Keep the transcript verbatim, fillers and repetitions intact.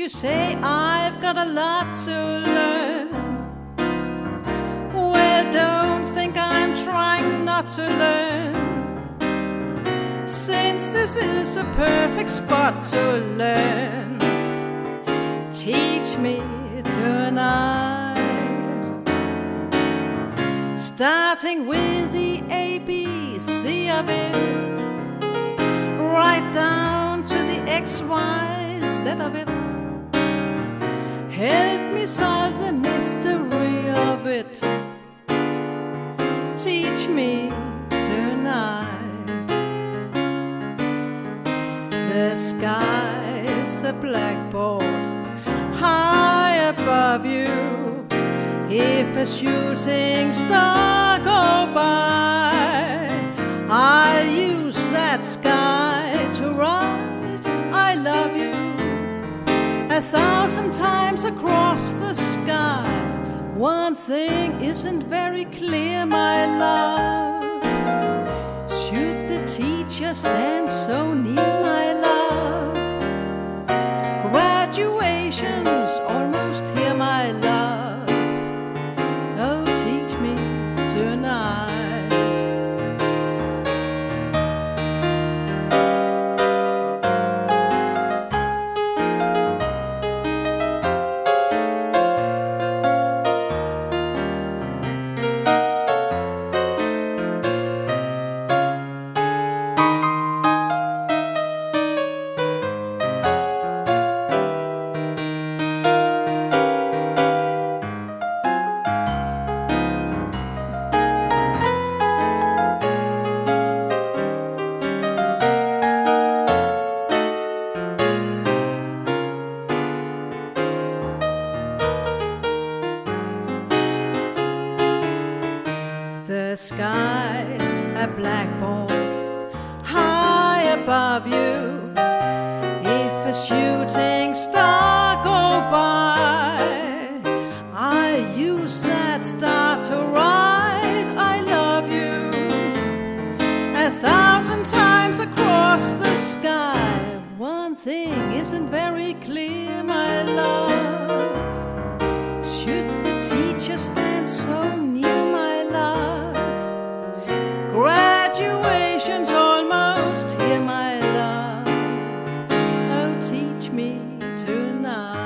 you say I've got a lot to learn. Well, don't think I'm trying not to learn, since this is a perfect spot to learn. Teach me tonight, starting with the A B C of it, right down to the X Y Z of it. Help me solve the mystery of it. Teach me tonight. The sky's a blackboard high above you. If a shooting star go by, I'll use that sky to write I love you a thousand times across the sky. One thing isn't very clear, my love. Should the teacher stand so near, my love? Graduation's almost here, my love. Oh, teach me tonight. The sky's a blackboard high above you. If a shooting star go by, I'll use that star to write I love you a thousand times across the sky. One thing isn't very clear, my love. Should the teacher stand so near, my love? Graduation's almost here, my love. Oh, teach me tonight.